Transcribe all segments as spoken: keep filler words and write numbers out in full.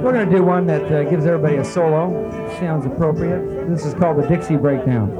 We're going to do one that uh, gives everybody a solo. Sounds appropriate. This is called the Dixie Breakdown.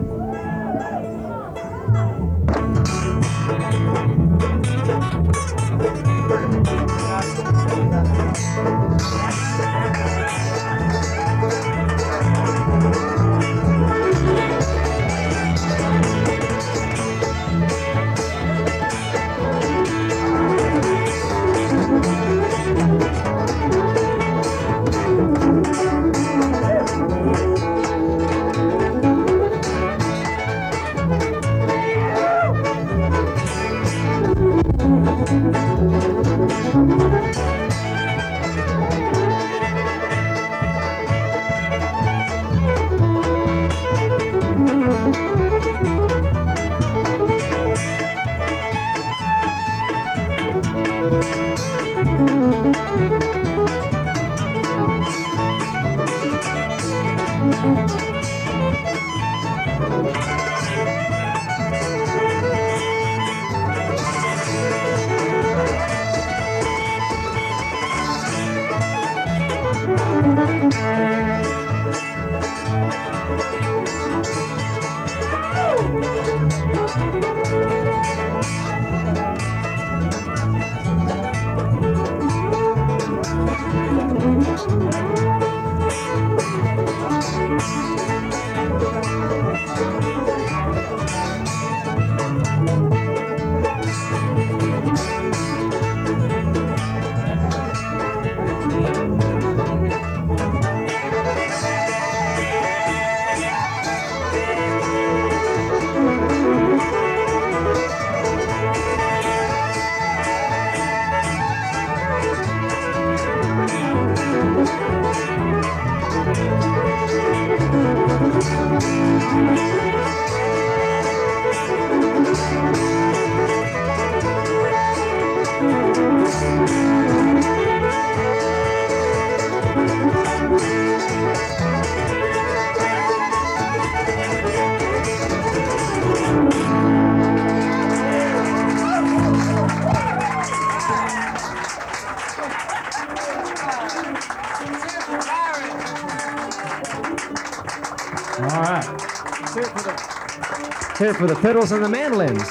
Here for the fiddles and the mandolins.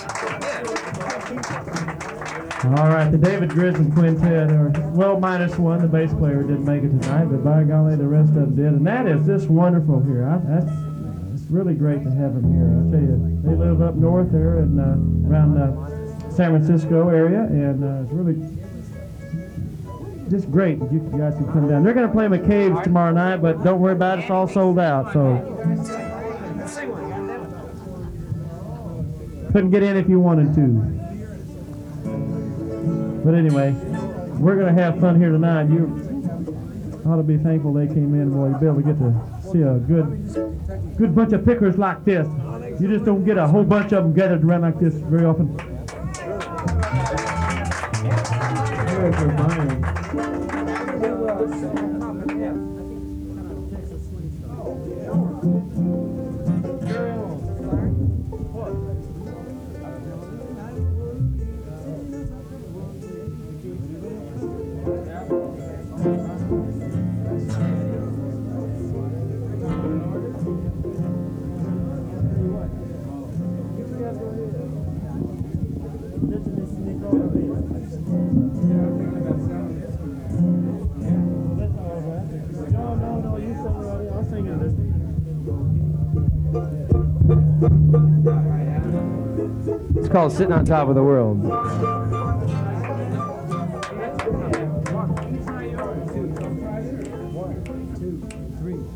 All right, the David Grissom Quintet, or well, minus one, the bass player didn't make it tonight, but by golly, the rest of them did. And that is just wonderful here. I, that's it's really great to have them here. I tell you, they live up north there and uh, around the San Francisco area, and uh, it's really just great that you guys can come down. They're going to play McCabe's tomorrow night, but don't worry about it; it's all sold out. So. Couldn't get in if you wanted to. But anyway, we're going to have fun here tonight. You ought to be thankful they came in. Boy, you'll be able to get to see a good good bunch of pickers like this. You just don't get a whole bunch of them gathered around like this very often. It's called Sitting on Top of the World.